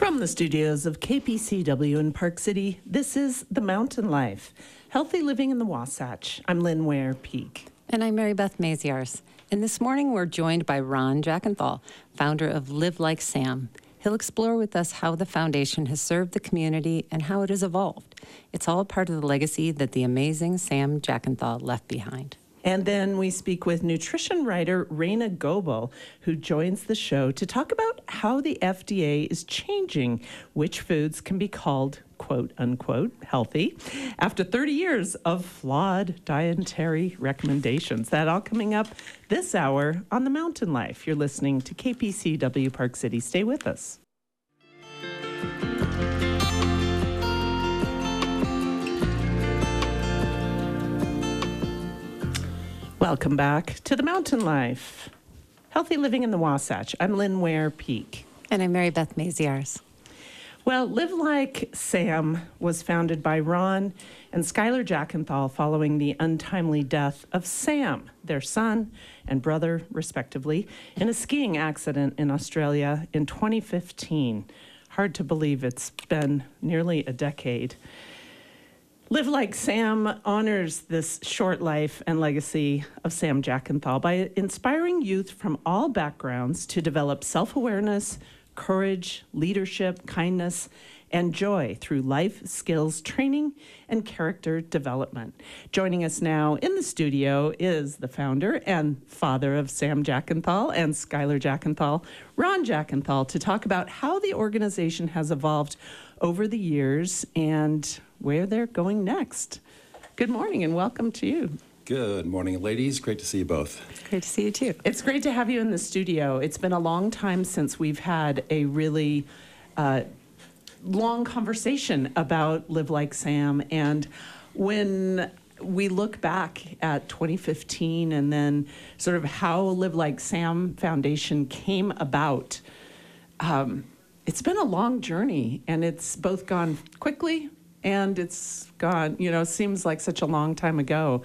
From the studios of KPCW in Park City, this is The Mountain Life, Healthy Living in the Wasatch. I'm Lynn Ware Peak. And I'm Mary Beth Maziarz. And this morning we're joined by Ron Jackenthal, founder of Live Like Sam. He'll explore with us how the foundation has served the community and how it has evolved. It's all part of the legacy that the amazing Sam Jackenthal left behind. And then we speak with nutrition writer Raina Goebel, who joins the show to talk about how the FDA is changing which foods can be called, quote unquote, healthy after 30 years of flawed dietary recommendations. That all coming up this hour on The Mountain Life. You're listening to KPCW Park City. Stay with us. Welcome back to The Mountain Life, Healthy Living in the Wasatch. I'm Lynn Ware Peak. And I'm Mary Beth Maziarz. Well, Live Like Sam was founded by Ron and Skylar Jackenthal following the untimely death of Sam, their son and brother, respectively, in a skiing accident in Australia in 2015. Hard to believe it's been nearly a decade. Live Like Sam honors this short life and legacy of Sam Jackenthal by inspiring youth from all backgrounds to develop self-awareness, courage, leadership, kindness, and joy through life skills training and character development. Joining us now in the studio is the founder and father of Sam Jackenthal and Skylar Jackenthal, Ron Jackenthal, to talk about how the organization has evolved over the years and where they're going next. Good morning and welcome to you. Good morning, ladies. Great to see you both. Great to see you too. It's great to have you in the studio. It's been a long time since we've had a really long conversation about Live Like Sam. And when we look back at 2015 and then sort of how Live Like Sam Foundation came about, it's been a long journey, and it's both gone quickly and it's gone, seems like such a long time ago.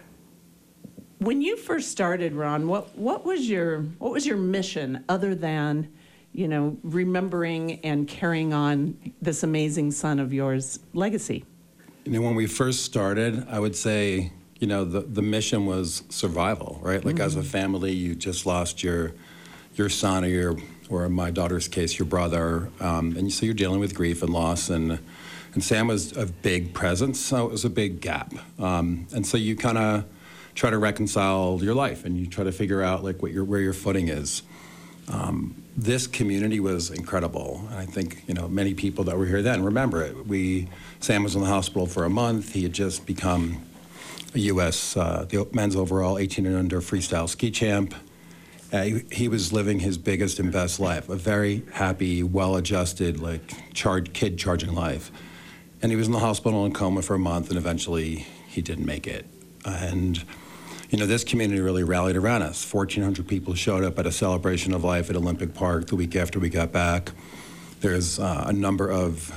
When you first started, Ron, what was your mission other than, remembering and carrying on this amazing son of yours legacy? When we first started, I would say, the mission was survival, right? Like as a family, you just lost your son or in my daughter's case, your brother, and so you're dealing with grief and loss, and Sam was a big presence, so it was a big gap, and so you kind of try to reconcile your life, and you try to figure out like where your footing is. This community was incredible, and I think many people that were here then remember it. Sam was in the hospital for a month. He had just become a U.S. The men's overall 18 and under freestyle ski champ. He was living his biggest and best life, a very happy, well-adjusted, kid charging life. And he was in the hospital in coma for a month, and eventually he didn't make it. And this community really rallied around us. 1,400 people showed up at a celebration of life at Olympic Park the week after we got back. There's a number of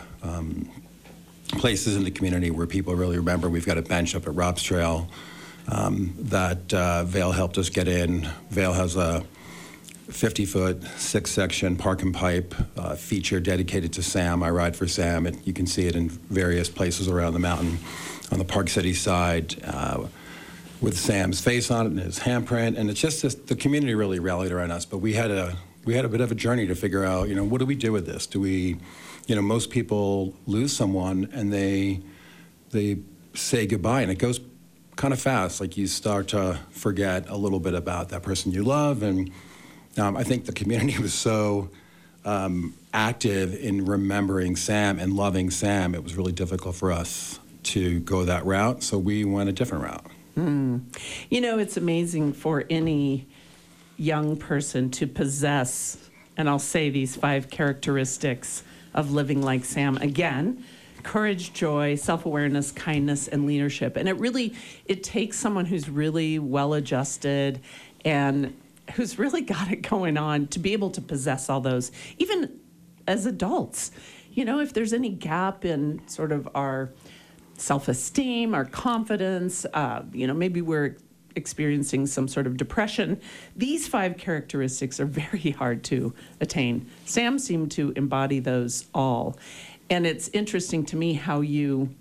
places in the community where people really remember. We've got a bench up at Rob's Trail that Vail helped us get in. Vail has a 50-foot, 6-section park and pipe feature dedicated to Sam. I ride for Sam. You can see it in various places around the mountain on the Park City side with Sam's face on it and his handprint. And it's just the community really rallied around us. But we had a bit of a journey to figure out, what do we do with this? Do we, most people lose someone and they say goodbye, and it goes kind of fast. Like you start to forget a little bit about that person you love. And I think the community was so active in remembering Sam and loving Sam, it was really difficult for us to go that route. So we went a different route. It's amazing for any young person to possess, and I'll say these 5 characteristics of living like Sam. Again, courage, joy, self-awareness, kindness, and leadership. And it takes someone who's really well-adjusted and who's really got it going on to be able to possess all those, even as adults. If there's any gap in sort of our self-esteem, our confidence, maybe we're experiencing some sort of depression. These 5 characteristics are very hard to attain. Sam seemed to embody those all. And it's interesting to me how you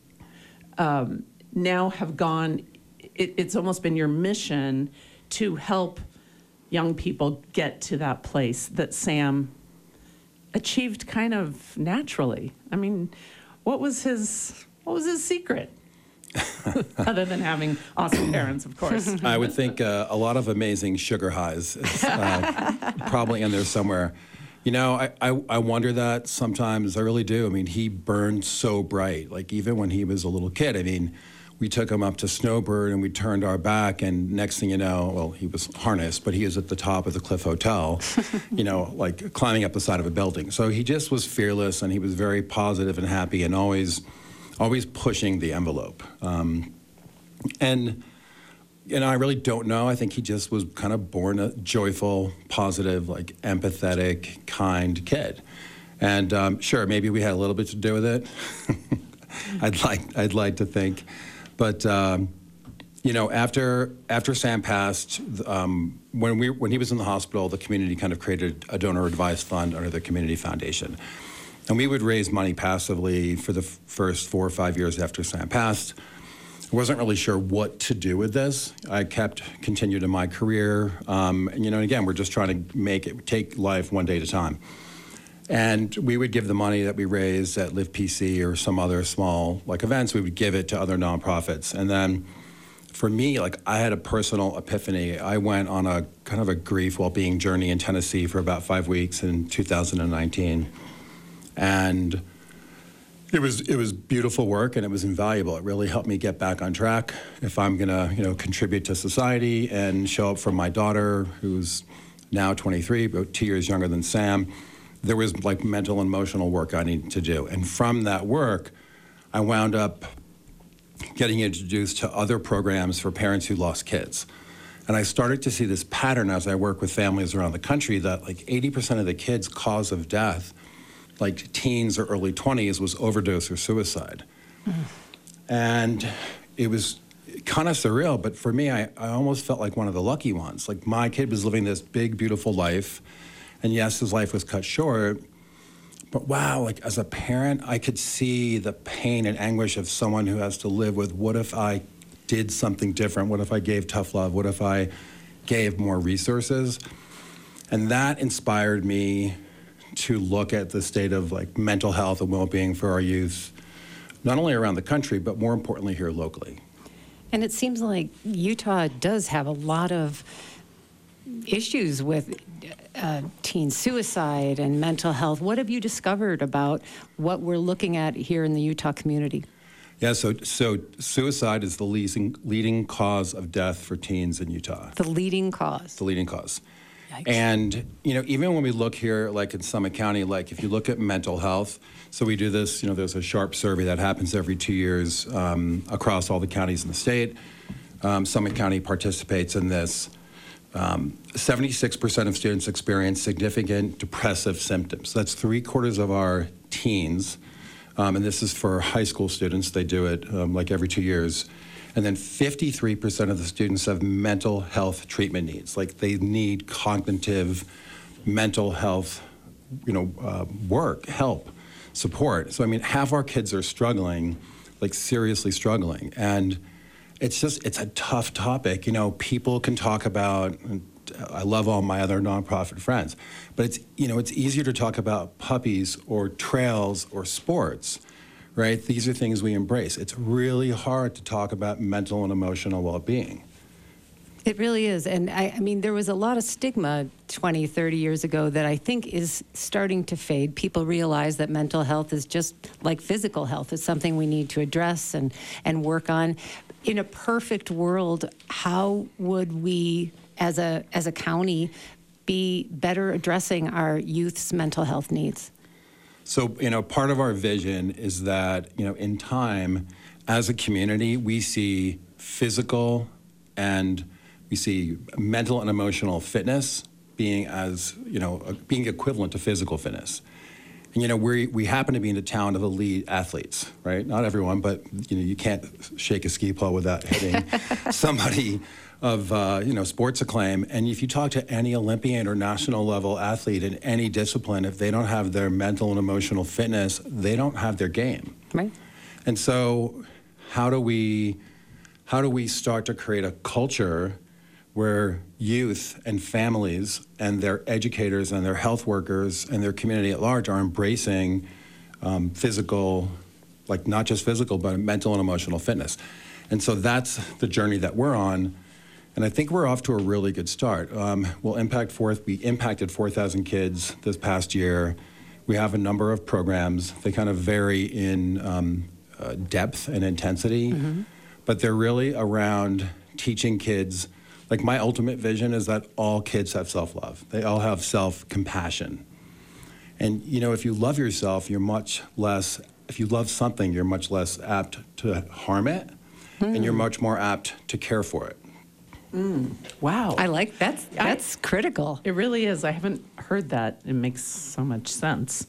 now have gone, it's almost been your mission to help young people get to that place that Sam achieved kind of naturally. I mean, what was his secret? Other than having awesome parents, of course. I would think a lot of amazing sugar highs is probably in there somewhere. You know, I wonder that sometimes. I really do. I mean, he burned so bright. Like, even when he was a little kid, I mean, we took him up to Snowbird and we turned our back, and next thing you know, well, he was harnessed, but he was at the top of the Cliff Hotel, you know, like climbing up the side of a building. So he just was fearless, and he was very positive and happy, and always pushing the envelope. And I really don't know. I think he just was kind of born a joyful, positive, like empathetic, kind kid. And sure, maybe we had a little bit to do with it. I'd like to think. But you know, after Sam passed, when he was in the hospital, the community kind of created a donor advised fund under the community foundation, and we would raise money passively for the first 4 or 5 years after Sam passed. I wasn't really sure what to do with this. I continued in my career, and you know, again, we're just trying to take life one day at a time. And we would give the money that we raised at Live PC or some other small like events, we would give it to other nonprofits. And then for me, like, I had a personal epiphany. I went on a kind of a grief well-being journey in Tennessee for about 5 weeks in 2019. And it was beautiful work, and it was invaluable. It really helped me get back on track if I'm gonna, you know, contribute to society and show up for my daughter, who's now 23, about 2 years younger than Sam. There was like mental and emotional work I needed to do. And from that work, I wound up getting introduced to other programs for parents who lost kids. And I started to see this pattern as I work with families around the country that like 80% of the kids' cause of death, like teens or early 20s, was overdose or suicide. And it was kind of surreal, but for me, I almost felt like one of the lucky ones. Like, my kid was living this big, beautiful life, and yes, his life was cut short, but wow, like, as a parent, I could see the pain and anguish of someone who has to live with, what if I did something different? What if I gave tough love? What if I gave more resources? And that inspired me to look at the state of like mental health and well-being for our youth, not only around the country, but more importantly here locally. And it seems like Utah does have a lot of issues with teen suicide and mental health. What have you discovered about what we're looking at here in the Utah community? Yeah, so suicide is the leading cause of death for teens in Utah. The leading cause. The leading cause. Yikes. And, you know, even when we look here, like in Summit County, like if you look at mental health, so we do this, you know, there's a SHARP survey that happens every 2 years across all the counties in the state. Summit County participates in this. 76% of students experience significant depressive symptoms. That's 3/4 of our teens, and this is for high school students. They do it like every 2 years. And then 53% of the students have mental health treatment needs. Like, they need cognitive mental health, you know, work, help, support. So, I mean, half our kids are struggling, like seriously struggling. And it's a tough topic. You know, people can talk about, I love all my other nonprofit friends, but it's, you know, it's easier to talk about puppies or trails or sports, right? These are things we embrace. It's really hard to talk about mental and emotional well-being. It really is. And I mean, there was a lot of stigma 20, 30 years ago that I think is starting to fade. People realize that mental health is just like physical health. It's something we need to address and work on. In a perfect world, how would we, as a county, be better addressing our youth's mental health needs? So, you know, part of our vision is that, you know, in time, as a community, we see physical and we see mental and emotional fitness being being equivalent to physical fitness. And, we happen to be in a town of elite athletes, right? Not everyone, but, you can't shake a ski pole without hitting somebody of, sports acclaim. And if you talk to any Olympian or national level athlete in any discipline, if they don't have their mental and emotional fitness, they don't have their game. Right. And so how do we start to create a culture where youth and families and their educators and their health workers and their community at large are embracing physical, like not just physical, but mental and emotional fitness? And so that's the journey that we're on. And I think we're off to a really good start. We impacted 4,000 kids this past year. We have a number of programs. They kind of vary in depth and intensity, but they're really around teaching kids. Like, my ultimate vision is that all kids have self-love. They all have self-compassion. And, if you love yourself, if you love something, you're much less apt to harm it, and you're much more apt to care for it. Wow. I like that's critical. It really is. I haven't heard that. It makes so much sense.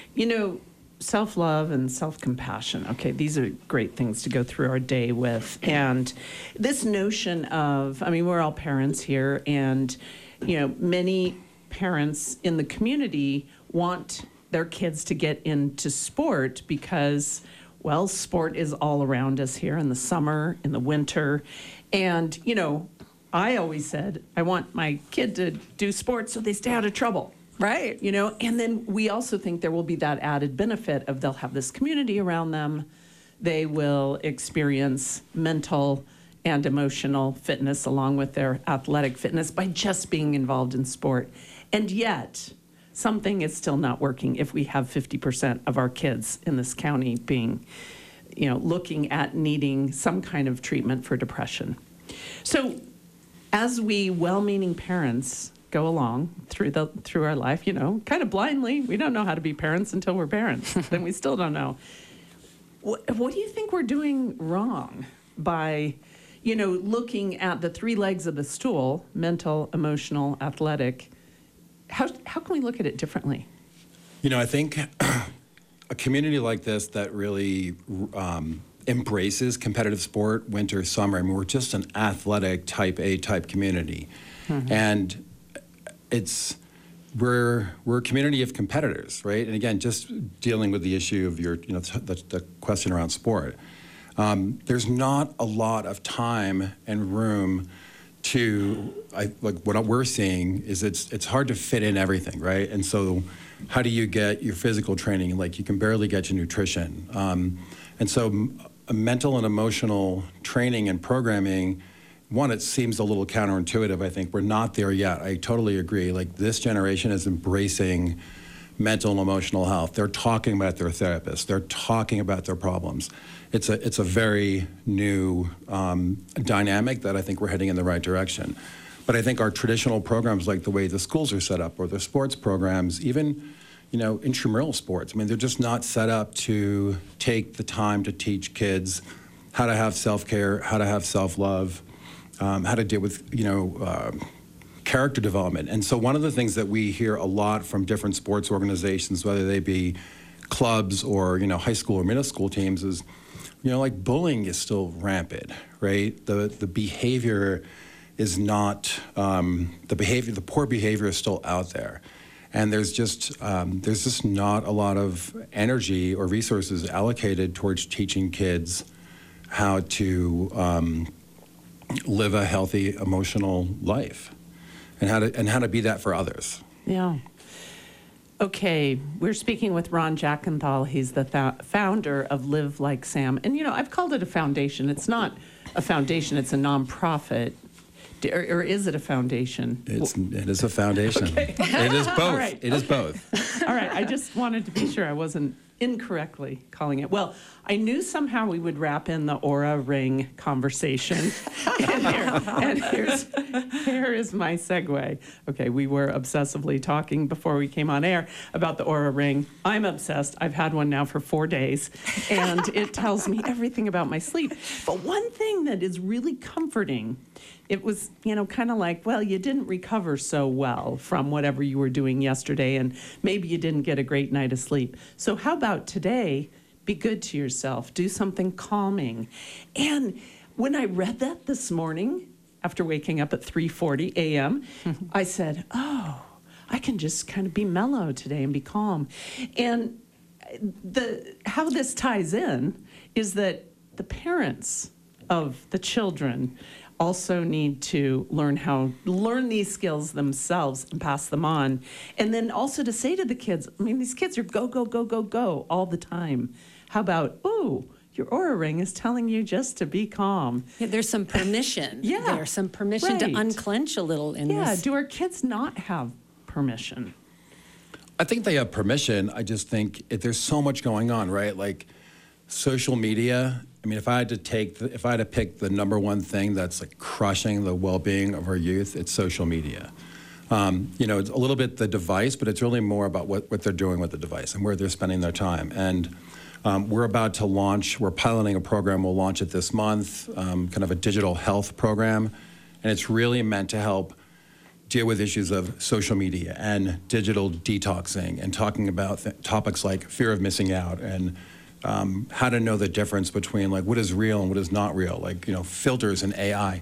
Self-love and self-compassion. Okay, these are great things to go through our day with. And this notion of, we're all parents here, and, many parents in the community want their kids to get into sport because, well, sport is all around us here in the summer, in the winter. And, I always said, I want my kid to do sports so they stay out of trouble. Right. And then we also think there will be that added benefit of they'll have this community around them. They will experience mental and emotional fitness along with their athletic fitness by just being involved in sport. And yet, something is still not working if we have 50% of our kids in this county being, looking at needing some kind of treatment for depression. So as we well-meaning parents go along through our life, kind of blindly. We don't know how to be parents until we're parents. Then we still don't know. What do you think we're doing wrong by, looking at the three legs of the stool, mental, emotional, athletic? How can we look at it differently? I think a community like this that really embraces competitive sport, winter, summer, we're just an athletic type A type community. And we're a community of competitors, right? And again, just dealing with the issue of your, the question around sport. There's not a lot of time and room to, what we're seeing is it's hard to fit in everything, right? And so how do you get your physical training? Like, you can barely get your nutrition. And so a mental and emotional training and programming, one, it seems a little counterintuitive. I think we're not there yet. I totally agree. Like, this generation is embracing mental and emotional health. They're talking about their therapists. They're talking about their problems. It's a very new dynamic that I think we're heading in the right direction. But I think our traditional programs, like the way the schools are set up, or the sports programs, even intramural sports, they're just not set up to take the time to teach kids how to have self-care, how to have self-love, how to deal with, character development. And so one of the things that we hear a lot from different sports organizations, whether they be clubs or, high school or middle school teams, is, bullying is still rampant, right? The behavior is not, the poor behavior is still out there. And there's just not a lot of energy or resources allocated towards teaching kids how to live a healthy emotional life, and how to be that for others. Yeah. Okay, we're speaking with Ron Jackenthal. He's the founder of Live Like Sam. And, I've called it a foundation. It's not a foundation, it's a nonprofit. Or is it a foundation? It is a foundation. Okay. It is both. All right. It is both. All right, I just wanted to be sure I wasn't incorrectly calling it. Well, I knew somehow we would wrap in the Aura Ring conversation. and here is my segue. Okay, we were obsessively talking before we came on air about the Aura Ring. I'm obsessed. I've had one now for 4 days, and it tells me everything about my sleep. But one thing that is really comforting, it was, kind of like, well, you didn't recover so well from whatever you were doing yesterday, and maybe you didn't get a great night of sleep. So how about today? Be good to yourself. Do something calming. And when I read that this morning, after waking up at 3:40 a.m., I said, oh, I can just kind of be mellow today and be calm. And how this ties in is that the parents of the children also need to learn these skills themselves and pass them on. And then also to say to the kids, these kids are go, go, go, go, go all the time. How about, your Aura Ring is telling you just to be calm. Yeah, there's some permission. There's some permission to unclench a little in this. Yeah, do our kids not have permission? I think they have permission. I just think there's so much going on, right? Like social media. If I had to pick the number one thing that's like crushing the well-being of our youth, it's social media. It's a little bit the device, but it's really more about what they're doing with the device and where they're spending their time. And we're piloting a program, we'll launch it this month, kind of a digital health program. And it's really meant to help deal with issues of social media and digital detoxing and talking about topics like fear of missing out and how to know the difference between like what is real and what is not real, like, filters and AI.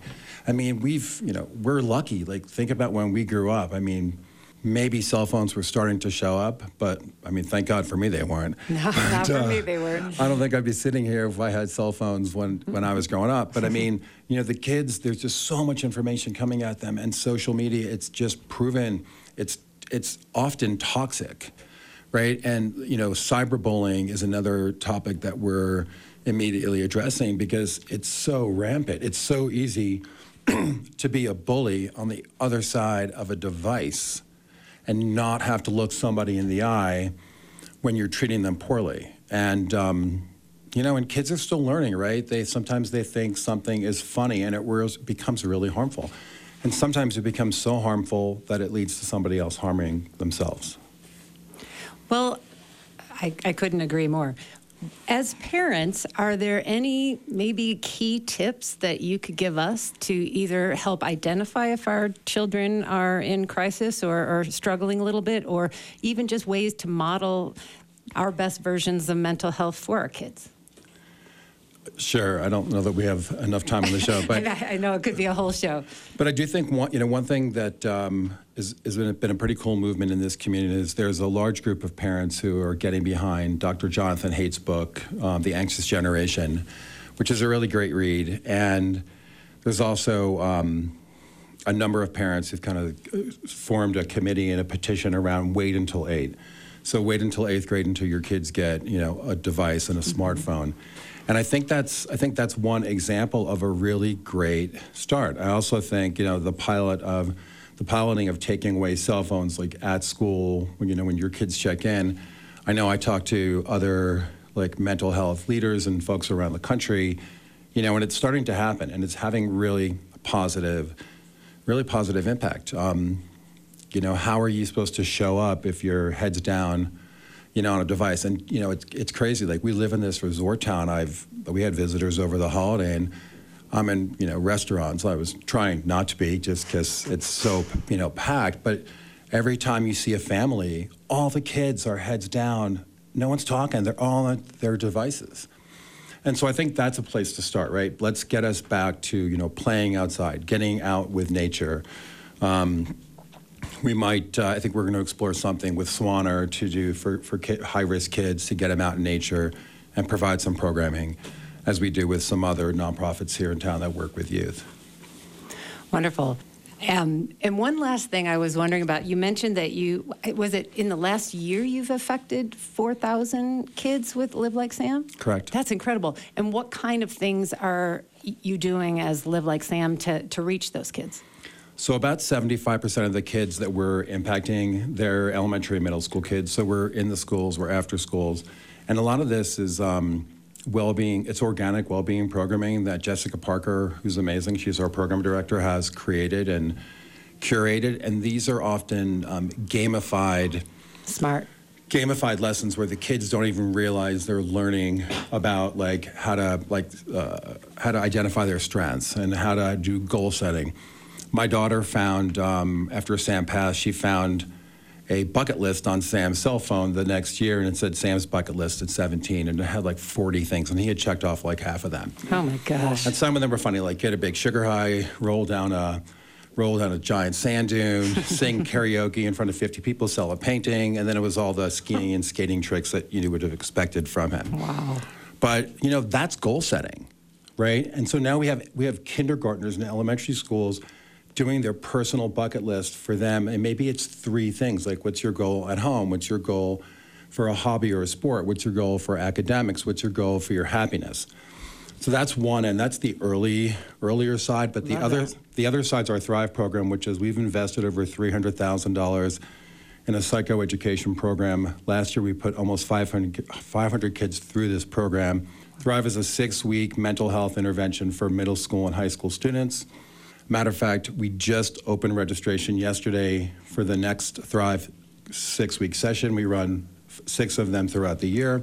We're lucky. Like, think about when we grew up. Maybe cell phones were starting to show up, but thank God for me they weren't. No, not for me they weren't. I don't think I'd be sitting here if I had cell phones when I was growing up. But the kids, there's just so much information coming at them, and social media, it's just proven it's often toxic. Right? And, cyberbullying is another topic that we're immediately addressing because it's so rampant. It's so easy to be a bully on the other side of a device and not have to look somebody in the eye when you're treating them poorly. And, and kids are still learning, right? Sometimes they think something is funny and it becomes really harmful. And sometimes it becomes so harmful that it leads to somebody else harming themselves. Well, I couldn't agree more. As parents, are there any maybe key tips that you could give us to either help identify if our children are in crisis or struggling a little bit, or even just ways to model our best versions of mental health for our kids? Sure. I don't know that we have enough time on the show, but I know it could be a whole show. But I do think one thing that has been a pretty cool movement in this community is there's a large group of parents who are getting behind Dr. Jonathan Haidt's book, The Anxious Generation, which is a really great read. And there's also a number of parents who've kind of formed a committee and a petition around wait until 8. So wait until 8th grade until your kids get a device and a smartphone. And I think that's one example of a really great start. I also think the piloting of taking away cell phones like at school when your kids check in. I know I talk to other like mental health leaders and folks around the country, and it's starting to happen, and it's having really positive impact. How are you supposed to show up if your head's down? On a device. And, it's crazy. Like, we live in this resort town. We had visitors over the holiday, and I'm in, restaurants. I was trying not to be just because it's so, packed. But every time you see a family, all the kids are heads down. No one's talking. They're all on their devices. And so I think that's a place to start, right? Let's get us back to, playing outside, getting out with nature. We might, I think we're going to explore something with Swanner to do for high-risk kids to get them out in nature and provide some programming, as we do with some other nonprofits here in town that work with youth. Wonderful. And one last thing I was wondering about, you mentioned that was it in the last year you've affected 4,000 kids with Live Like Sam? Correct. That's incredible. And what kind of things are you doing as Live Like Sam to reach those kids? So about 75% of the kids that we're impacting, they're elementary and middle school kids. So we're in the schools, we're after schools. And a lot of this is well-being, it's organic well-being programming that Jessica Parker, who's amazing, she's our program director, has created and curated. And these are often gamified lessons where the kids don't even realize they're learning about how to identify their strengths and how to do goal setting. My daughter found, after Sam passed, she found a bucket list on Sam's cell phone the next year, and it said Sam's bucket list at 17, and it had 40 things, and he had checked off half of them. Oh my gosh. And some of them were funny, get a big sugar high, roll down a giant sand dune, sing karaoke in front of 50 people, sell a painting, and then it was all the skiing and skating tricks that you would have expected from him. Wow. But, that's goal setting, right? And so now we have kindergartners in elementary schools doing their personal bucket list for them, and maybe it's 3 things, what's your goal at home? What's your goal for a hobby or a sport? What's your goal for academics? What's your goal for your happiness? So that's one, and that's the earlier side. But the other side's our Thrive program, which is we've invested over $300,000 in a psychoeducation program. Last year, we put almost 500 kids through this program. Thrive is a 6-week mental health intervention for middle school and high school students. Matter of fact, we just opened registration yesterday for the next Thrive 6-week session. We run 6 of them throughout the year.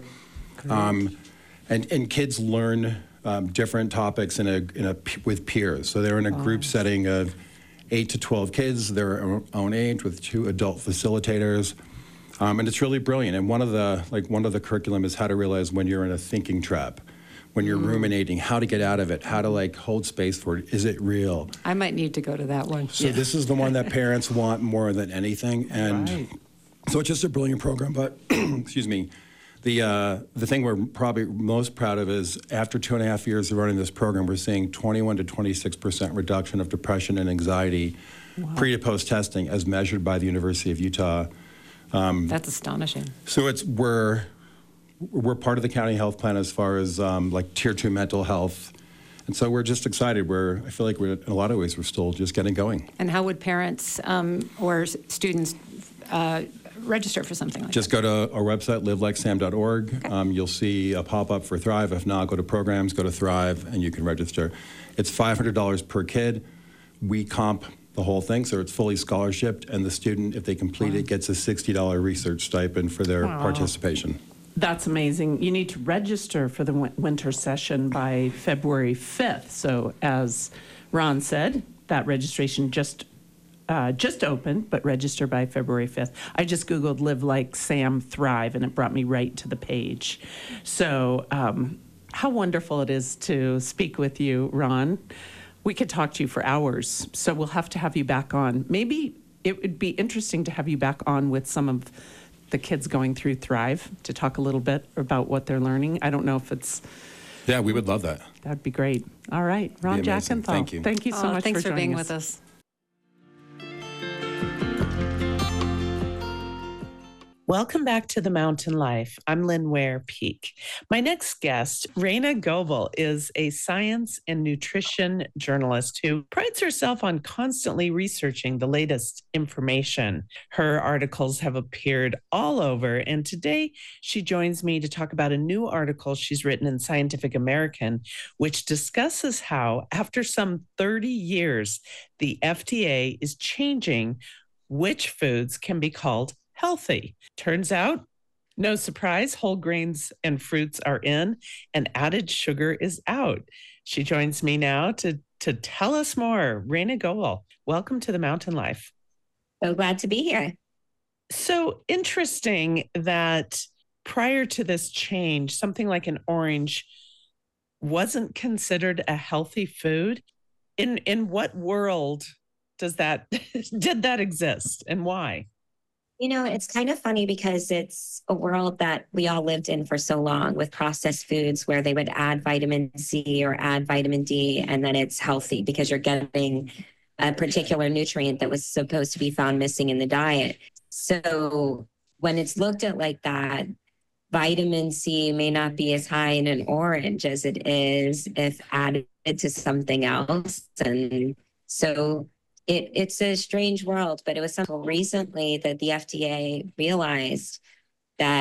And kids learn different topics with peers. So they're in a group setting of 8 to 12 kids, their own age, with 2 adult facilitators. And it's really brilliant. And one of the curriculum is how to realize when you're in a thinking trap, when you're ruminating, how to get out of it, how to hold space for it. Is it real? I might need to go to that one. So this is the one that parents want more than anything. And so it's just a brilliant program. But, excuse me, the thing we're probably most proud of is after 2.5 years of running this program, we're seeing 21 to 26% reduction of depression and anxiety pre to post testing as measured by the University of Utah. That's astonishing. So we're part of the county health plan as far as tier 2 mental health. And so we're just excited. I feel like in a lot of ways, we're still just getting going. And how would parents or students register for something like Just that? go to our website, livelikesam.org. Okay. You'll see a pop-up for Thrive. If not, go to programs, go to Thrive, and you can register. It's $500 per kid. We comp the whole thing, so it's fully scholarshiped, and the student, if they complete it, gets a $60 research stipend for their participation. That's amazing. You need to register for the winter session by February 5th. So as Ron said, that registration just opened, but register by February 5th. I just Googled Live Like Sam Thrive, and it brought me right to the page. So how wonderful it is to speak with you, Ron. We could talk to you for hours, so we'll have to have you back on. Maybe it would be interesting to have you back on with some of the kids going through Thrive to talk a little bit about what they're learning. I don't know if it's... Yeah, we would love that. That'd be great. All right, Ron Jackenthal. Thank you. Thank you so much thanks for being joining with us. Welcome back to The Mountain Life. I'm Lynn Ware Peak. My next guest, Raina Goebel, is a science and nutrition journalist who prides herself on constantly researching the latest information. Her articles have appeared all over, and today she joins me to talk about a new article she's written in Scientific American, which discusses how, after some 30 years, the FDA is changing which foods can be called healthy. Turns out, no surprise, whole grains and fruits are in and added sugar is out. She joins me now to tell us more. Raina Goebel, welcome to The Mountain Life. So glad to be here. So interesting that prior to this change, something like an orange wasn't considered a healthy food. In what world did that exist, and why? You know, it's kind of funny because it's a world that we all lived in for so long with processed foods where they would add vitamin C or add vitamin D, and then it's healthy because you're getting a particular nutrient that was supposed to be found missing in the diet. So when it's looked at like that, vitamin C may not be as high in an orange as it is if added to something else. And so it's a strange world, but it was something recently that the FDA realized that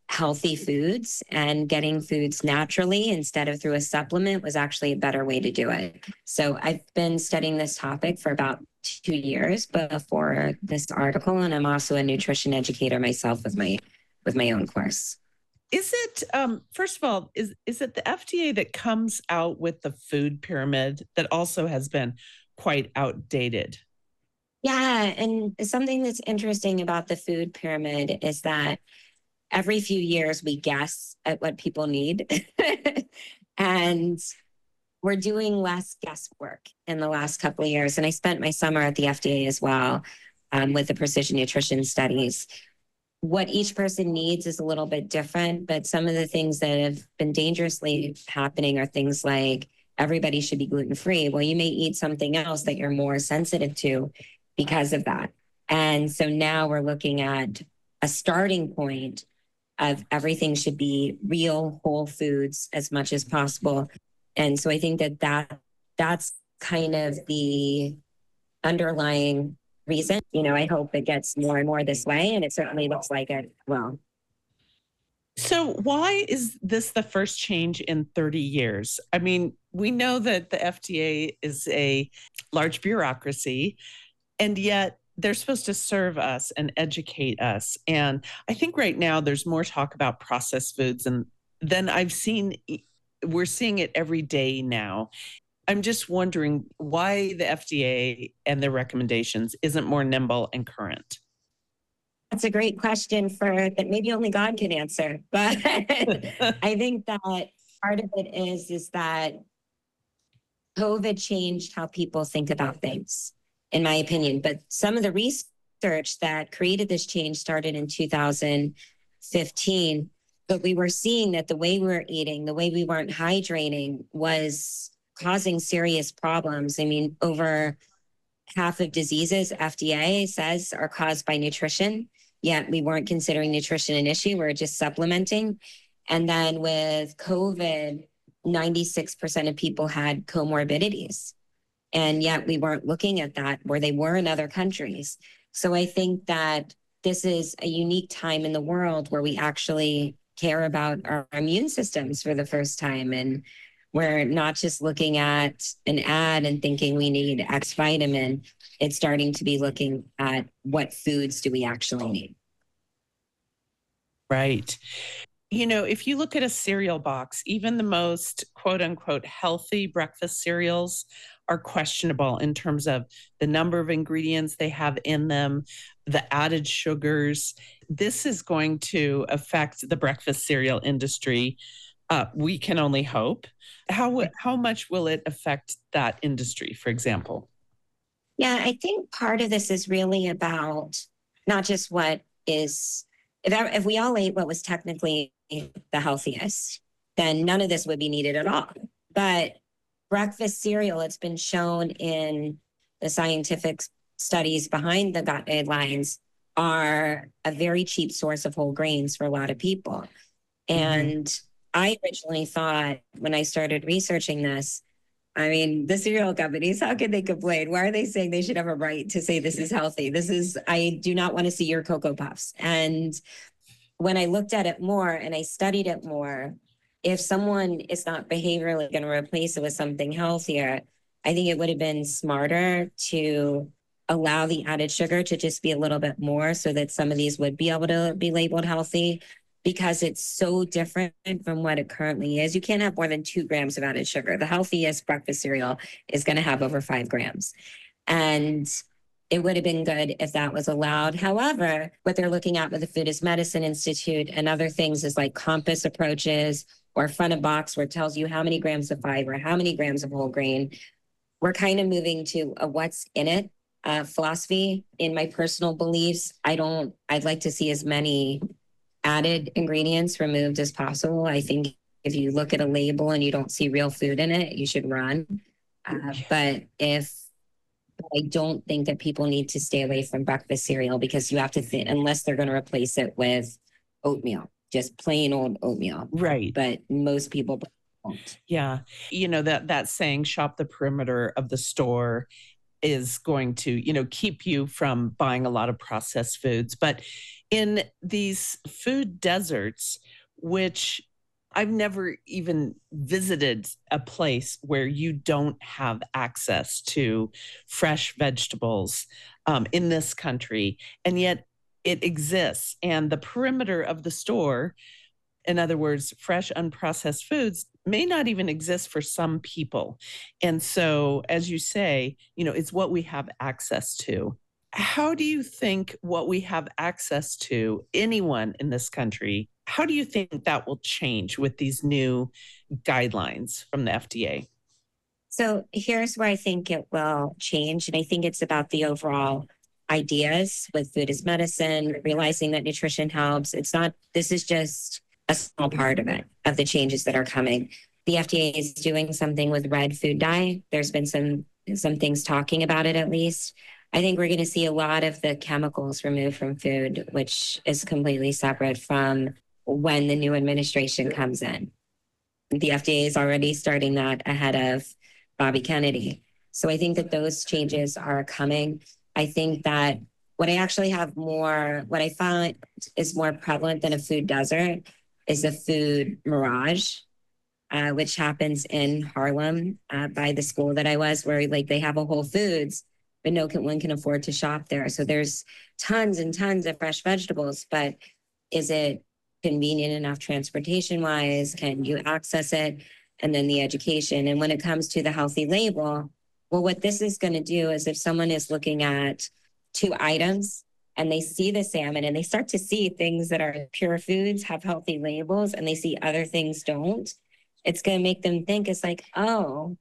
healthy foods, and getting foods naturally instead of through a supplement was actually a better way to do it. So I've been studying this topic for about 2 years before this article, and I'm also a nutrition educator myself with my own course. Is it, first of all, is it the FDA that comes out with the food pyramid that also has been quite outdated? Yeah, and something that's interesting about the food pyramid is that every few years we guess at what people need. And we're doing less guesswork in the last couple of years. And I spent my summer at the FDA as well, with the precision nutrition studies. What each person needs is a little bit different, but some of the things that have been dangerously happening are things like everybody should be gluten free. Well, you may eat something else that you're more sensitive to because of that. And so now we're looking at a starting point of everything should be real whole foods as much as possible. And so I think that's kind of the underlying reason. I hope it gets more and more this way, and it certainly looks like it will. So why is this the first change in 30 years? I mean, we know that the FDA is a large bureaucracy, and yet they're supposed to serve us and educate us. And I think right now there's more talk about processed foods and than I've seen. We're seeing it every day now. I'm just wondering why the FDA and their recommendations isn't more nimble and current. That's a great question that maybe only God can answer. But I think that part of it is that COVID changed how people think about things, in my opinion. But some of the research that created this change started in 2015. But we were seeing that the way we were eating, the way we weren't hydrating was causing serious problems. I mean, over half of diseases, FDA says, are caused by nutrition. Yet we weren't considering nutrition an issue. We were just supplementing. And then with COVID, 96% of people had comorbidities. And yet we weren't looking at that where they were in other countries. So I think that this is a unique time in the world where we actually care about our immune systems for the first time. And we're not just looking at an ad and thinking we need X vitamin. It's starting to be looking at what foods do we actually need. Right. If you look at a cereal box, even the most quote unquote healthy breakfast cereals are questionable in terms of the number of ingredients they have in them, the added sugars. This is going to affect the breakfast cereal industry. We can only hope. How much will it affect that industry, for example? Yeah, I think part of this is really about not just what is, if we all ate what was technically the healthiest, then none of this would be needed at all. But breakfast cereal, it's been shown in the scientific studies behind the guidelines, are a very cheap source of whole grains for a lot of people. And I originally thought when I started researching this, I mean, the cereal companies, how can they complain? Why are they saying they should have a right to say this is healthy? I do not want to see your Cocoa Puffs. And when I looked at it more and I studied it more, if someone is not behaviorally going to replace it with something healthier, I think it would have been smarter to allow the added sugar to just be a little bit more so that some of these would be able to be labeled healthy, because it's so different from what it currently is. You can't have more than 2 grams of added sugar. The healthiest breakfast cereal is going to have over 5 grams. And it would have been good if that was allowed. However, what they're looking at with the Food is Medicine Institute and other things is like compass approaches or front of box where it tells you how many grams of fiber, how many grams of whole grain. We're kind of moving to a what's in it philosophy. In my personal beliefs, I'd like to see as many added ingredients removed as possible. I think if you look at a label and you don't see real food in it, you should run. But I don't think that people need to stay away from breakfast cereal, because you have to unless they're going to replace it with oatmeal, just plain old oatmeal. Right. But most people won't. Yeah. That saying, shop the perimeter of the store, is going to, keep you from buying a lot of processed foods. But in these food deserts, which I've never even visited a place where you don't have access to fresh vegetables in this country. And yet it exists. And the perimeter of the store, in other words, fresh, unprocessed foods, may not even exist for some people. And so, as you say, it's what we have access to. How do you think what we have access to, anyone in this country, how do you think that will change with these new guidelines from the FDA? So here's where I think it will change. And I think it's about the overall ideas with food as medicine, realizing that nutrition helps. This is just a small part of it, of the changes that are coming. The FDA is doing something with red food dye. There's been some things talking about it, at least. I think we're going to see a lot of the chemicals removed from food, which is completely separate from when the new administration comes in. The FDA is already starting that ahead of Bobby Kennedy. So I think that those changes are coming. I think that what I found is more prevalent than a food desert is a food mirage, which happens in Harlem by the school that I was, where they have a Whole Foods, but no one can afford to shop there. So there's tons and tons of fresh vegetables, but is it convenient enough transportation wise? Can you access it? And then the education. And when it comes to the healthy label, well, what this is going to do is if someone is looking at 2 items and they see the salmon and they start to see things that are pure foods have healthy labels and they see other things don't, it's going to make them think it's like, oh,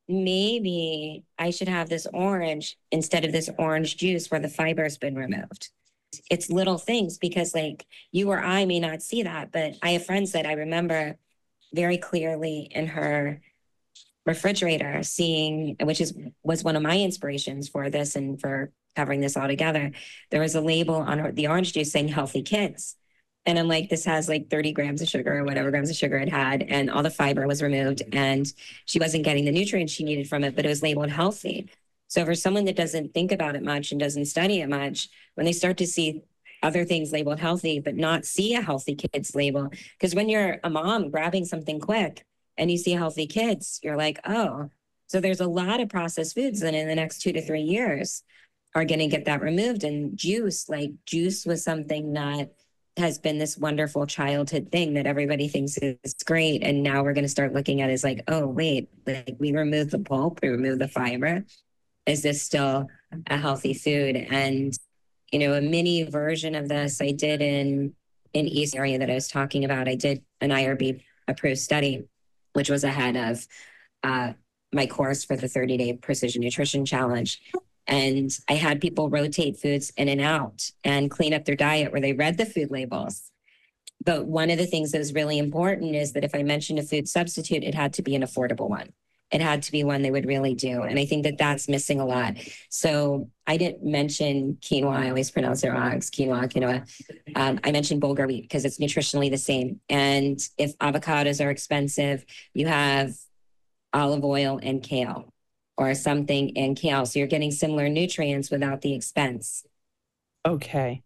maybe I should have this orange instead of this orange juice where the fiber's been removed. It's little things because you or I may not see that, but I have friends that I remember very clearly in her refrigerator seeing, was one of my inspirations for this and for covering this all together. There was a label on the orange juice saying healthy kids. And I'm like, this has 30 grams of sugar or whatever grams of sugar it had, and all the fiber was removed, and she wasn't getting the nutrients she needed from it, but it was labeled healthy. So for someone that doesn't think about it much and doesn't study it much, when they start to see other things labeled healthy, but not see a healthy kids label, because when you're a mom grabbing something quick and you see healthy kids, you're like, oh, so there's a lot of processed foods that in the next 2 to 3 years are going to get that removed. And juice was something that has been this wonderful childhood thing that everybody thinks is great. And now we're going to start looking at it as oh, wait, we removed the pulp, we removed the fiber. Is this still a healthy food? And, a mini version of this I did in East area that I was talking about. I did an IRB approved study, which was ahead of my course for the 30-day Precision Nutrition Challenge. And I had people rotate foods in and out and clean up their diet where they read the food labels. But one of the things that was really important is that if I mentioned a food substitute, it had to be an affordable one. It had to be one they would really do. And I think that that's missing a lot. So I didn't mention quinoa. I always pronounce it wrong. It's quinoa. I mentioned bulgur wheat because it's nutritionally the same. And if avocados are expensive, you have olive oil and kale or something in kale. So you're getting similar nutrients without the expense. Okay.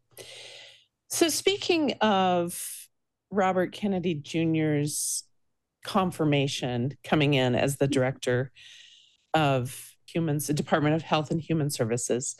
So speaking of Robert Kennedy Jr.'s confirmation coming in as the director of the Department of Health and Human Services,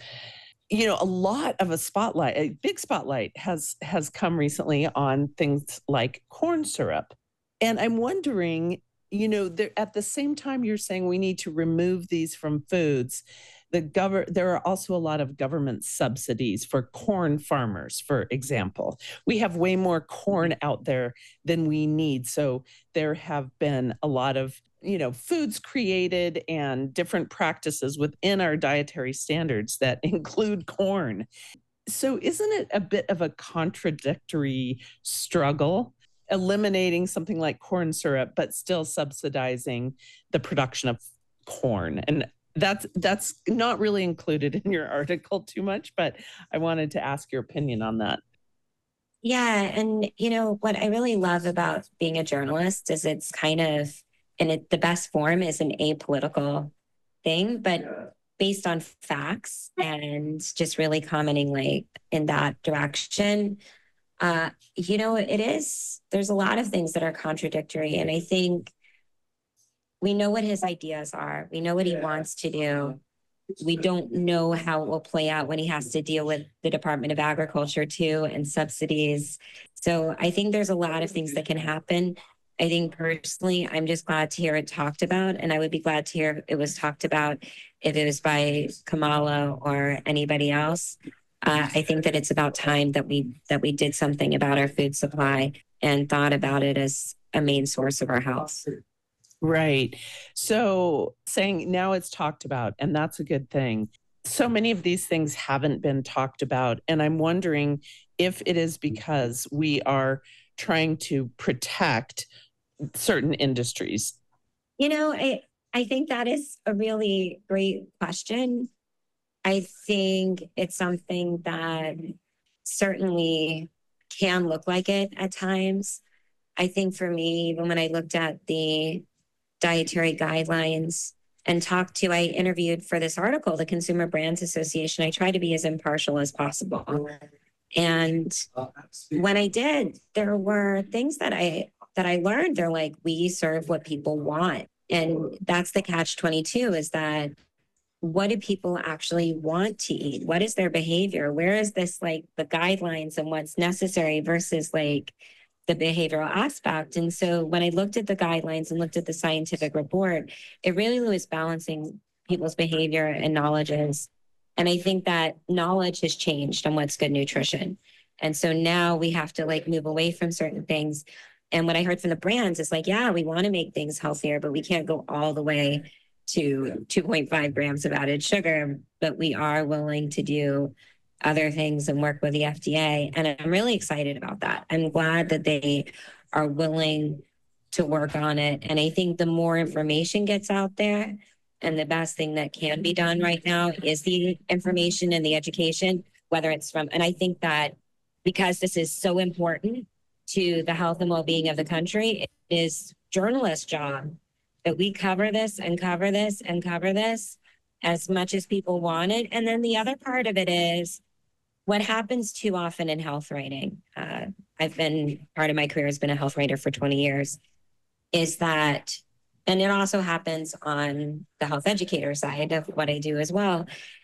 a lot of a big spotlight has come recently on things like corn syrup. And I'm wondering, at the same time you're saying we need to remove these from foods, there are also a lot of government subsidies for corn farmers, for example. We have way more corn out there than we need. So there have been a lot of, foods created and different practices within our dietary standards that include corn. So isn't it a bit of a contradictory struggle, eliminating something like corn syrup, but still subsidizing the production of corn? And that's not really included in your article too much, but I wanted to ask your opinion on that. Yeah. And, what I really love about being a journalist is it's kind of, the best form is an apolitical thing, but based on facts and just really commenting in that direction. It is, there's a lot of things that are contradictory. And I think we know what his ideas are, we know what he wants to do. We don't know how it will play out when he has to deal with the Department of Agriculture too and subsidies. So I think there's a lot of things that can happen. I think personally, I'm just glad to hear it talked about, and I would be glad to hear it was talked about if it was by Kamala or anybody else. I think that it's about time that we did something about our food supply and thought about it as a main source of our health. Right. So saying now it's talked about, and that's a good thing. So many of these things haven't been talked about. And I'm wondering if it is because we are trying to protect certain industries. I think that is a really great question. I think it's something that certainly can look like it at times. I think for me, even when I looked at the dietary guidelines and I interviewed for this article, the Consumer Brands Association. I try to be as impartial as possible. And when I did, there were things that I learned. They're like, we serve what people want. And that's the catch-22 is that what do people actually want to eat? What is their behavior? Where is this like the guidelines and what's necessary versus like the behavioral aspect? And so when I looked at the guidelines and looked at the scientific report, it really was balancing people's behavior and knowledges. And I think that knowledge has changed on what's good nutrition. And so now we have to like move away from certain things. And what I heard from the brands is like, yeah, we want to make things healthier, but we can't go all the way to 2.5 grams of added sugar, but we are willing to do other things and work with the FDA. And I'm really excited about that. I'm glad that they are willing to work on it. And I think the more information gets out there, and the best thing that can be done right now is the information and the education, whether it's from, and I think that because this is so important to the health and well-being of the country, it is journalists' job that we cover this and cover this and cover this as much as people want it. And then the other part of it is what happens too often in health writing. Part of my career has been a health writer for 20 years, is that, and it also happens on the health educator side of what I do as well,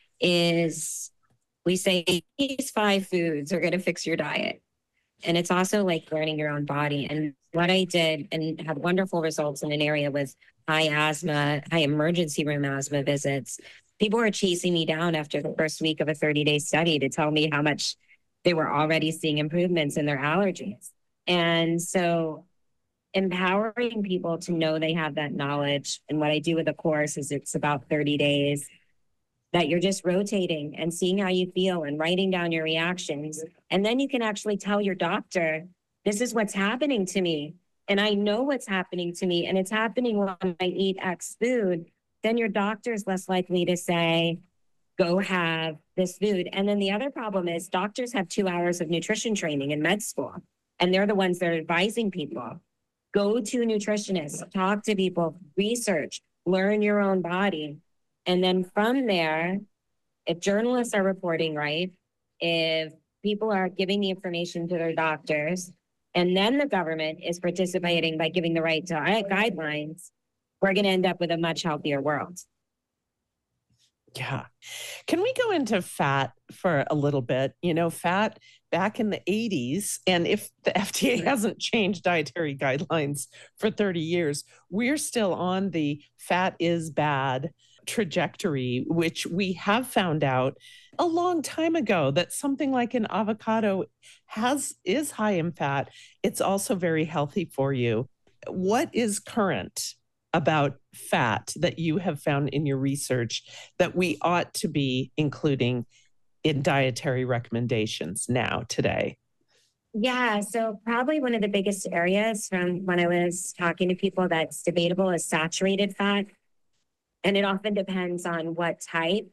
is we say these 5 foods are going to fix your diet. And it's also like learning your own body. And what I did and had wonderful results in an area with high emergency room asthma visits. People were chasing me down after the first week of a 30-day study to tell me how much they were already seeing improvements in their allergies. And so empowering people to know they have that knowledge. And what I do with the course is it's about 30 days that you're just rotating and seeing how you feel and writing down your reactions. And then you can actually tell your doctor, this is what's happening to me. And I know what's happening to me. And it's happening when I eat X food. Then your doctor is less likely to say, go have this food. And then the other problem is doctors have 2 hours of nutrition training in med school. And they're the ones that are advising people. Go to a nutritionist, talk to people, research, learn your own body. And then from there, if journalists are reporting right, if people are giving the information to their doctors, and then the government is participating by giving the right diet guidelines, we're going to end up with a much healthier world. Yeah. Can we go into fat for a little bit? Fat back in the 80s, and if the FDA hasn't changed dietary guidelines for 30 years, we're still on the fat is bad trajectory, which we have found out a long time ago that something like an avocado is high in fat. It's also very healthy for you. What is current about fat that you have found in your research that we ought to be including in dietary recommendations now today? Yeah, so probably one of the biggest areas from when I was talking to people that's debatable is saturated fat. And it often depends on what type.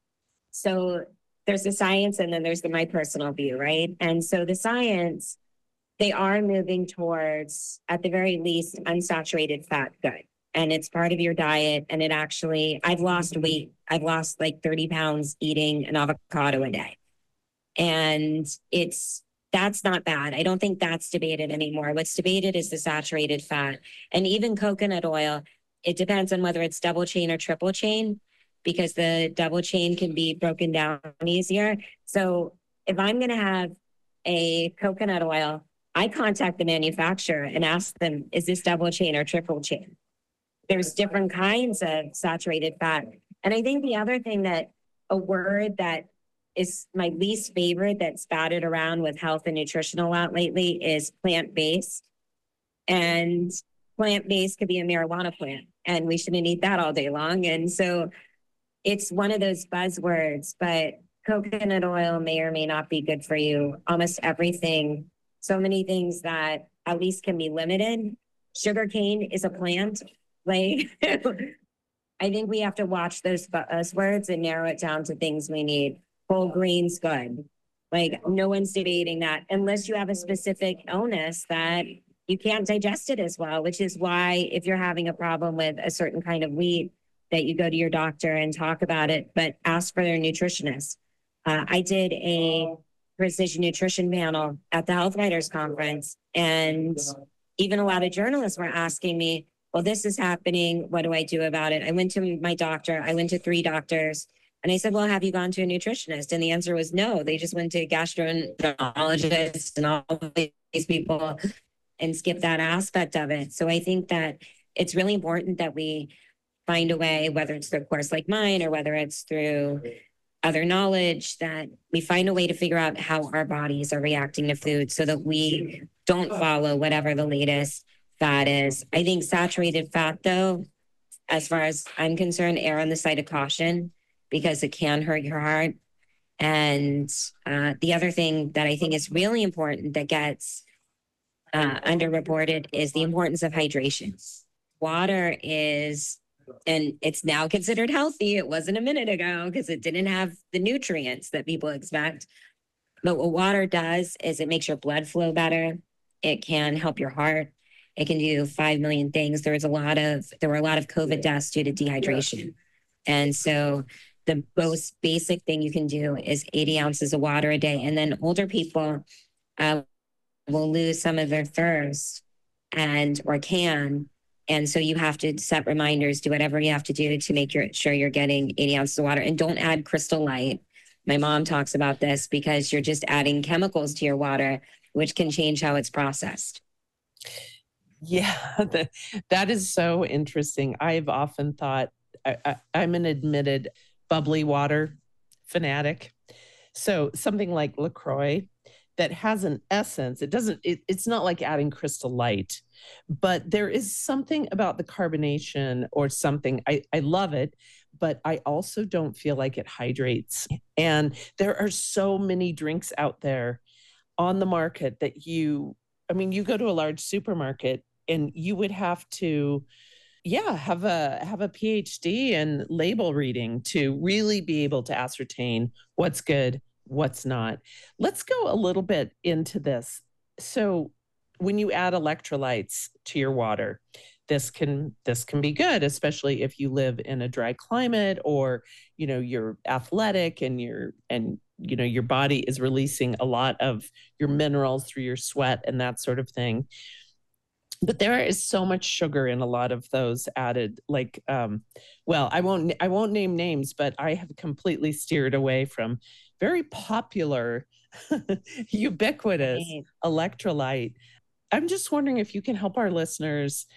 So there's the science and then there's my personal view, right? And so the science, they are moving towards, at the very least, unsaturated fat good. And it's part of your diet. And I've lost weight. I've lost like 30 pounds eating an avocado a day. And that's not bad. I don't think that's debated anymore. What's debated is the saturated fat. And even coconut oil, it depends on whether it's double chain or triple chain, because the double chain can be broken down easier. So if I'm going to have a coconut oil, I contact the manufacturer and ask them, is this double chain or triple chain? There's different kinds of saturated fat. And I think the other thing, that a word that is my least favorite that's batted around with health and nutrition a lot lately is plant-based. And plant-based could be a marijuana plant, and we shouldn't eat that all day long. And so it's one of those buzzwords, but coconut oil may or may not be good for you. Almost everything, so many things that at least can be limited. Sugarcane is a plant. Like, I think we have to watch those buzzwords and narrow it down to things we need. Whole grains, good. Like, no one's debating that, unless you have a specific illness that you can't digest it as well, which is why if you're having a problem with a certain kind of wheat, that you go to your doctor and talk about it, but ask for their nutritionist. I did a precision nutrition panel at the Health Writers Conference, and even a lot of journalists were asking me, well, this is happening. What do I do about it? I went to my doctor. I went to 3 doctors. And I said, well, have you gone to a nutritionist? And the answer was no. They just went to gastroenterologists and all of these people and skipped that aspect of it. So I think that it's really important that we find a way, whether it's through a course like mine or whether it's through other knowledge, that we find a way to figure out how our bodies are reacting to food so that we don't follow whatever the latest fad is. I think saturated fat, though, as far as I'm concerned, err on the side of caution, because it can hurt your heart. And the other thing that I think is really important that gets underreported is the importance of hydration. Water is, and it's now considered healthy. It wasn't a minute ago because it didn't have the nutrients that people expect. But what water does is it makes your blood flow better. It can help your heart. It can do 5 million things. There were a lot of COVID deaths due to dehydration. And so the most basic thing you can do is 80 ounces of water a day. And then older people will lose some of their thirst or can. And so you have to set reminders, do whatever you have to do to make sure you're getting 80 ounces of water. And don't add Crystal Light. My mom talks about this because you're just adding chemicals to your water, which can change how it's processed. Yeah, that is so interesting. I've often thought, I'm an admitted bubbly water fanatic. So something like LaCroix that has an essence, it's not like adding Crystal Light, but there is something about the carbonation or something. I love it, but I also don't feel like it hydrates. And there are so many drinks out there on the market that you go to a large supermarket and you would have to have a PhD in label reading to really be able to ascertain what's good, what's not. Let's go a little bit into this. So when you add electrolytes to your water, this can be good, especially if you live in a dry climate, or you're athletic and your body is releasing a lot of your minerals through your sweat and that sort of thing. But there is so much sugar in a lot of those added, like, I won't name names, but I have completely steered away from very popular, ubiquitous electrolyte. I'm just wondering if you can help our listeners,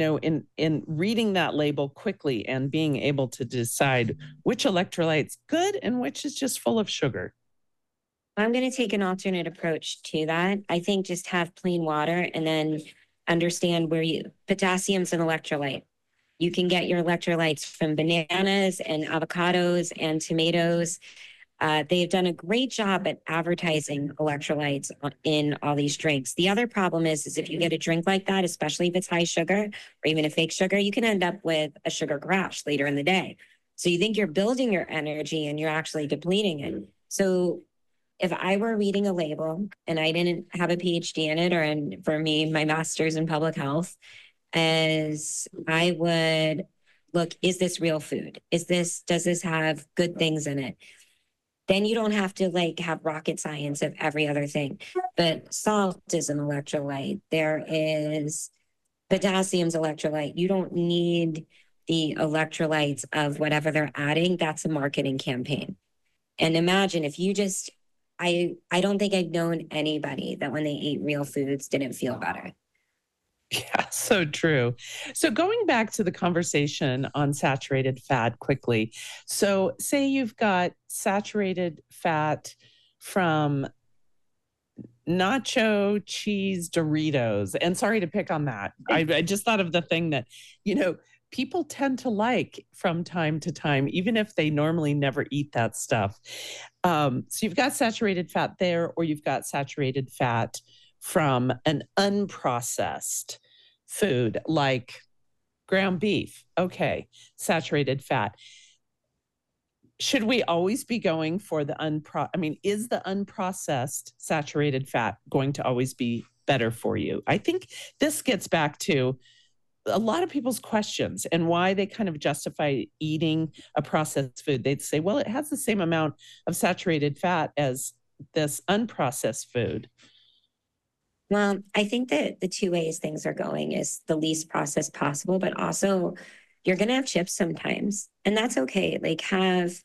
in reading that label quickly and being able to decide which electrolyte's good and which is just full of sugar. I'm going to take an alternate approach to that. I think just have clean water and then understand potassium's an electrolyte. You can get your electrolytes from bananas and avocados and tomatoes. They've done a great job at advertising electrolytes in all these drinks. The other problem is if you get a drink like that, especially if it's high sugar or even a fake sugar, you can end up with a sugar crash later in the day. So you think you're building your energy and you're actually depleting it. So if I were reading a label and I didn't have a PhD in it, for me, my master's in public health, as I would look, is this real food? Does this have good things in it? then you don't have to like have rocket science of every other thing. But salt is an electrolyte. There is potassium's electrolyte. You don't need the electrolytes of whatever they're adding. That's a marketing campaign. And imagine if you just, I don't think I've known anybody that when they ate real foods didn't feel better. Yeah, so true. So going back to the conversation on saturated fat quickly. So say you've got saturated fat from nacho cheese Doritos. And sorry to pick on that. I just thought of the thing that, people tend to like from time to time, even if they normally never eat that stuff. So you've got saturated fat there, or you've got saturated fat from an unprocessed food like ground beef. Okay, saturated fat. Should we always be going for the is the unprocessed saturated fat going to always be better for you? I think this gets back to a lot of people's questions and why they kind of justify eating a processed food. They'd say, well, it has the same amount of saturated fat as this unprocessed food. Well, I think that the two ways things are going is the least processed possible, but also you're going to have chips sometimes, and that's okay. Like have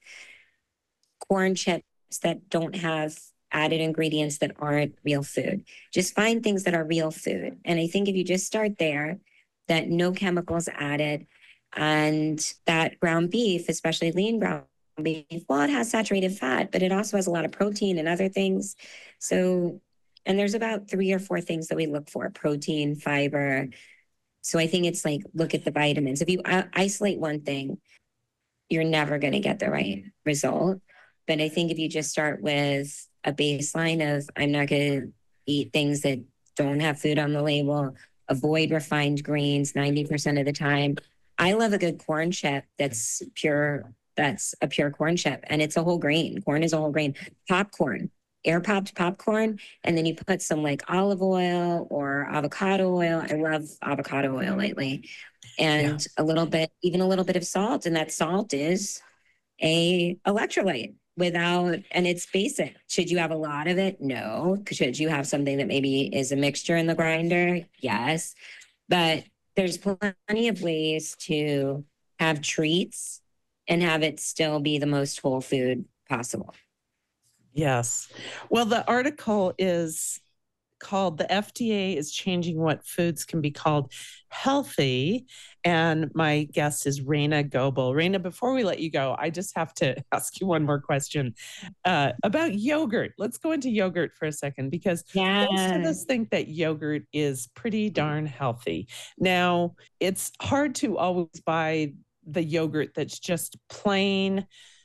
corn chips that don't have added ingredients that aren't real food. Just find things that are real food. And I think if you just start there, that no chemicals added, and that ground beef, especially lean ground beef, well, it has saturated fat, but it also has a lot of protein and other things. So, and there's about 3 or 4 things that we look for: protein, fiber. So I think it's like, look at the vitamins. If you isolate one thing, you're never going to get the right result. But I think if you just start with a baseline of, I'm not going to eat things that don't have food on the label, avoid refined grains 90% of the time. I love a good corn chip that's pure. That's a pure corn chip, and it's a whole grain. Corn is a whole grain. Popcorn, air popped popcorn, and then you put some like olive oil or avocado oil. I love avocado oil lately, and a little bit, even a little bit of salt, and that salt is a electrolyte and it's basic. Should you have a lot of it? No. Should you have something that maybe is a mixture in the grinder? Yes. But there's plenty of ways to have treats and have it still be the most whole food possible. Yes. Well, the article is called "The FDA is Changing What Foods Can Be Called Healthy." And my guest is Raina Goebel. Raina, before we let you go, I just have to ask you one more question about yogurt. Let's go into yogurt for a second, because most of us think that yogurt is pretty darn healthy. Now, it's hard to always buy the yogurt that's just plain,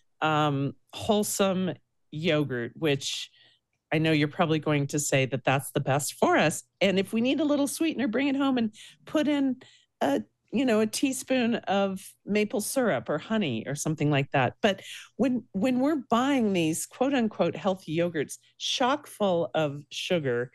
wholesome yogurt, which I know you're probably going to say that that's the best for us. And if we need a little sweetener, bring it home and put in a teaspoon of maple syrup or honey or something like that. But when we're buying these quote unquote healthy yogurts, chock full of sugar,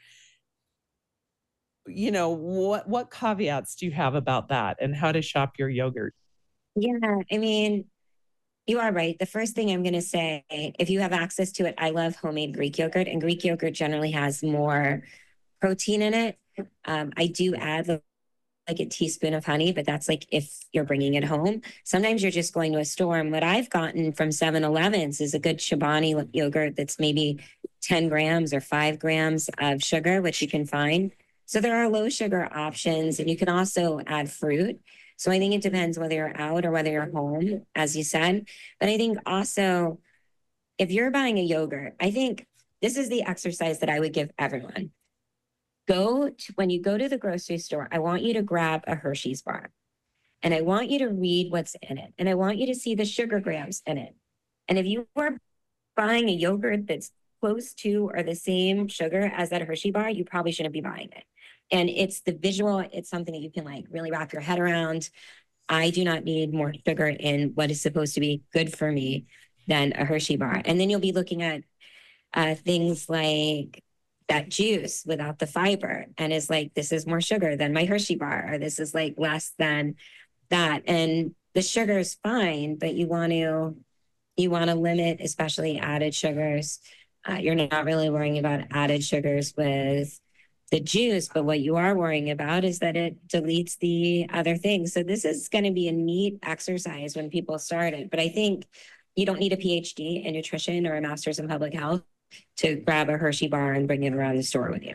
what caveats do you have about that and how to shop your yogurt? Yeah, I mean, you are right. The first thing I'm going to say, if you have access to it, I love homemade Greek yogurt, and Greek yogurt generally has more protein in it. I do add like a teaspoon of honey, but that's like if you're bringing it home. Sometimes you're just going to a store, and what I've gotten from 7-Elevens is a good Chobani yogurt that's maybe 10 grams or 5 grams of sugar, which you can find. So there are low sugar options, and you can also add fruit. So I think it depends whether you're out or whether you're home, as you said. But I think also, if you're buying a yogurt, I think this is the exercise that I would give everyone. When you go to the grocery store, I want you to grab a Hershey's bar, and I want you to read what's in it, and I want you to see the sugar grams in it. And if you are buying a yogurt that's close to or the same sugar as that Hershey bar, you probably shouldn't be buying it. And it's the visual, it's something that you can like really wrap your head around. I do not need more sugar in what is supposed to be good for me than a Hershey bar. And then you'll be looking at things like that juice without the fiber, and is like, this is more sugar than my Hershey bar, or this is like less than that. And the sugar is fine, but you want to You want to limit, especially added sugars. You're not really worrying about added sugars with the juice, but what you are worrying about is that it deletes the other things. So this is going to be a neat exercise when people start it. But I think you don't need a PhD in nutrition or a master's in public health to grab a Hershey bar and bring it around the store with you.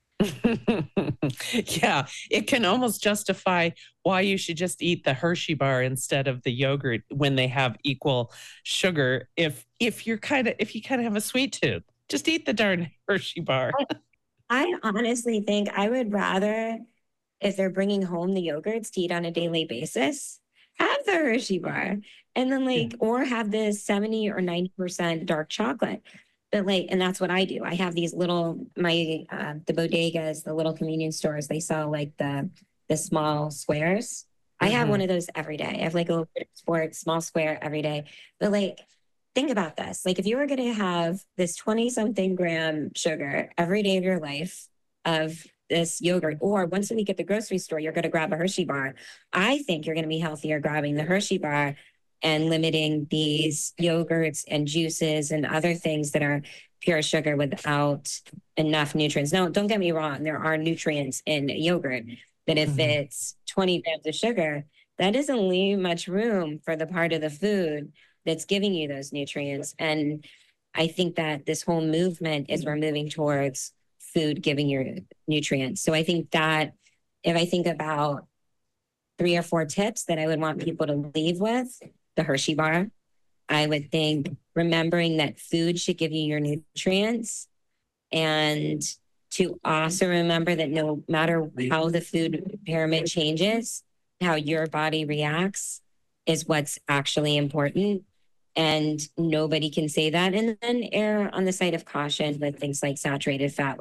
Yeah, it can almost justify why you should just eat the Hershey bar instead of the yogurt when they have equal sugar. If you kind of have a sweet tooth, just eat the darn Hershey bar. I honestly think I would rather, if they're bringing home the yogurts to eat on a daily basis, have the Hershey bar and then or have the 70 or 90% dark chocolate. But and that's what I do. I have these little, the bodegas, the little convenience stores, they sell the small squares. I have one of those every day. I have a little sports small square every day. But think about this. If you were going to have this 20 something gram sugar every day of your life of this yogurt, or once a week at the grocery store, you're going to grab a Hershey bar. I think you're going to be healthier grabbing the Hershey bar and limiting these yogurts and juices and other things that are pure sugar without enough nutrients. Now, don't get me wrong. There are nutrients in yogurt, but if it's 20 grams of sugar, that doesn't leave much room for the part of the food that's giving you those nutrients. And I think that this whole movement is we're moving towards food giving you nutrients. So I think that if I think about 3 or 4 tips that I would want people to leave with, the Hershey bar, I would think remembering that food should give you your nutrients, and to also remember that no matter how the food pyramid changes, how your body reacts is what's actually important. And nobody can say that. And then err on the side of caution with things like saturated fat.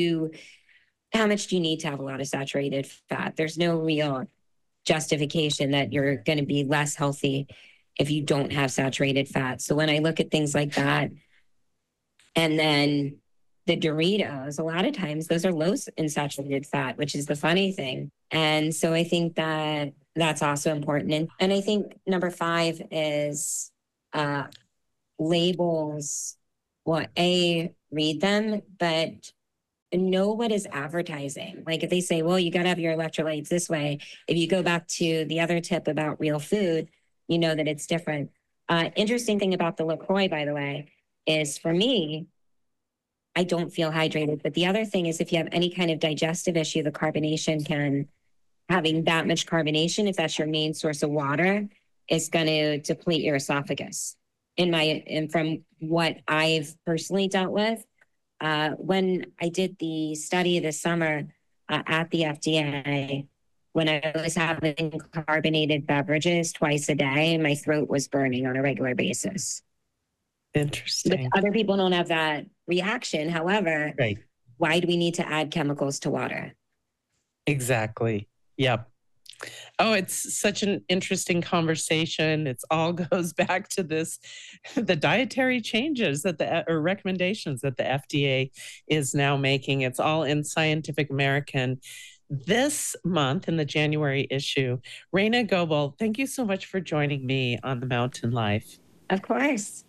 How much do you need to have a lot of saturated fat? There's no real justification that you're going to be less healthy if you don't have saturated fat. So when I look at things like that, and then the Doritos, a lot of times those are low in saturated fat, which is the funny thing. And so I think that that's also important. And I think number 5 is labels. Well, read them, but know what is advertising. If they say, well, you got to have your electrolytes this way. If you go back to the other tip about real food, you know that it's different. Interesting thing about the LaCroix, by the way, is for me, I don't feel hydrated. But the other thing is if you have any kind of digestive issue, the carbonation having that much carbonation, if that's your main source of water, is going to deplete your esophagus. And from what I've personally dealt with, when I did the study this summer at the FDA, when I was having carbonated beverages twice a day, my throat was burning on a regular basis. Interesting. But other people don't have that reaction. However, right. Why do we need to add chemicals to water? Exactly. Yep. Oh, it's such an interesting conversation. It all goes back to the dietary changes or recommendations that the FDA is now making. It's all in Scientific American. This month in the January issue, Raina Goebel, thank you so much for joining me on The Mountain Life. Of course.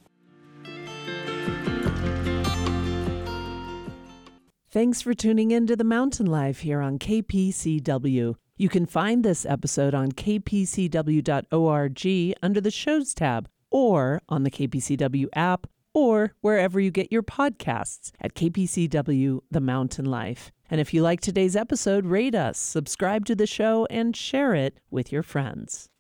Thanks for tuning in to The Mountain Life here on KPCW. You can find this episode on kpcw.org under the Shows tab, or on the KPCW app, or wherever you get your podcasts at KPCW The Mountain Life. And if you like today's episode, rate us, subscribe to the show, and share it with your friends.